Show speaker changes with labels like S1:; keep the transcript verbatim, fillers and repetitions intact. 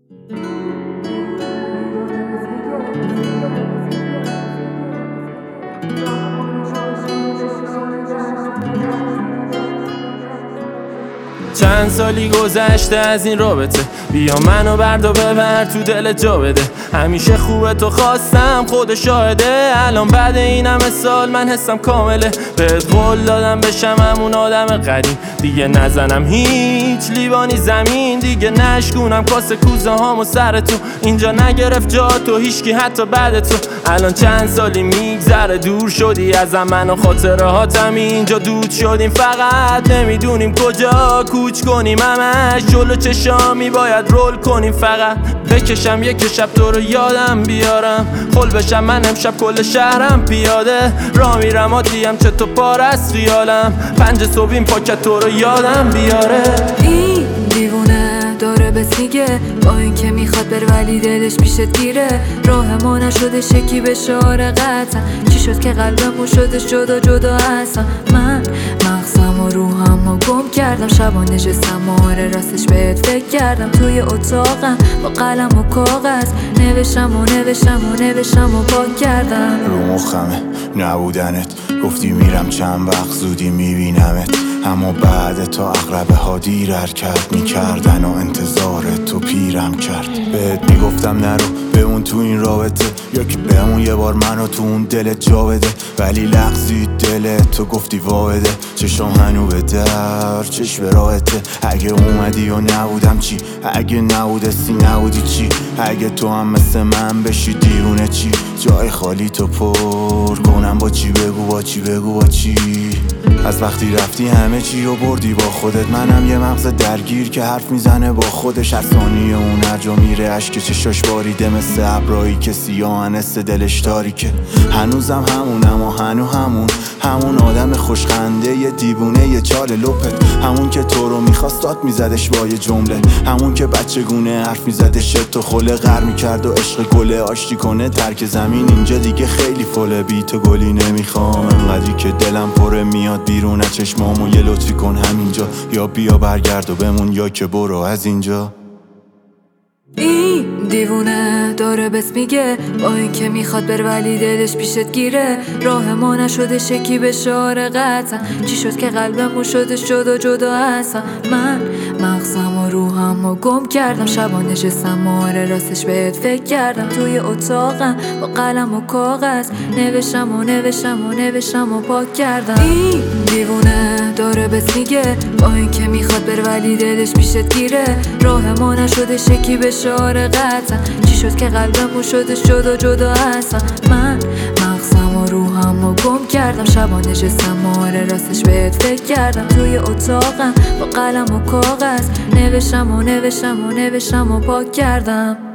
S1: چند سالی گذشته از این رابطه، بیا منو برد و ببر تو دل جا بده. همیشه خوبه تو خواستم خود شاهده، الان بعد این همه سال من حسم کامله. بهت قول دادم بشم همون آدم قدیم، دیگه نزنم هیچ لیوانی زمین، دیگه نشکونم کاسه کوزه هامو سر تو. اینجا نگرفت جا تو هیچکی حتی بعد تو. الان چند سالی میگذره دور شدی ازم، من و خاطره هاتم اینجا دود شدیم، فقط نمیدونیم کجا کوچ کنیم. همش جلو چشامی باید رول کنیم، فقط بکشم یک شب تو رو یادم بیارم. خل بشم من امشب کل شهرم پیاده، راه میرم عادیم چه تو پار از خیالم. پنج صبح این پاکت تو رو یادم بیاره.
S2: این دیوونه داره بس میگه با این که میخواد بر ولی دلش پیشت گیره. راه ما نشده شکی به شعار قطعا، چی شد که قلبمون شده جدا جدا اصلا. من مغزم و روحم و گم کردم، شبا نشستم آره راستش بهت فکر کردم. توی اتاقم با قلم و کاغذ نوشتم و نوشتم و نوشتم و پاک کردم.
S3: رو مخمه نبودنت، گفتی میرم چند وقت زودی میبینمت، اما بعد تا اقربه ها دیر حرکت میکردن و انتظار تو پیرم کرد. بهت میگفتم نرو به اون تو این رابطه، یا که به اون یه بار منو تو اون دلت جا بده، ولی لغزید دلت تو گفتی وابده. چشم هنو به در چشم به راحته، اگه اومدی و نبودم چی؟ اگه نبودستی نبودی چی؟ اگه تو هم مثل من بشی دیوونه چی؟ جای خالی تو پر کنم با چی؟ بگو با چی؟ بگو با چی؟ از وقتی رفتی همه چی رو بردی با خودت، منم یه مغز درگیر که حرف میزنه با خودش. از ثانیه اون هرجا میره عشق چشاش باریده، مثل ابرایی که سیاهن است دلش تاریکه. هنوزم همونم و هنو همون همون آدم خوشخنده یه دیوونه یه چال لپت، همون که تو رو میخواست داد میزدش با یه جمله، همون که بچه گونه حرف میزدش تو خله غر میکرد و عشق گله آشتی کنه ترک زمین. اینجا دیگه خیلی فله بی تو گلی نمیخوام، انقدری که دلم پره میاد بیرون از چشمامو. یه لطفی کن همینجا، یا بیا برگرد و بمون یا که برو از اینجا.
S2: این دیوونه داره بس میگه با این که میخواد بر ولی دلش پیشت گیره. راه ما نشده شکی به شعار قطعا، چی شد که قلبمون شده جدا جدا اصلا. من مغزم و روحم و گم کردم، شبا نشستم آره راستش بهت فکر کردم. توی اتاقم با قلم و کاغذ نوشتم و نوشتم و نوشتم و پاک کردم. این دیوونه داره بس میگه با این که میخواد بر ولی دلش پیشت گیره. راه ما نشده شکی به شعار قطعا، چی شد که قلبمون شده جدا جدا اصلا. من مغزم و روحم و گم کردم، شبا نشستم آره راستش بهت فکر کردم. توی اتاقم با قلم و کاغذ نوشتم و نوشتم و نوشتم و پاک کردم.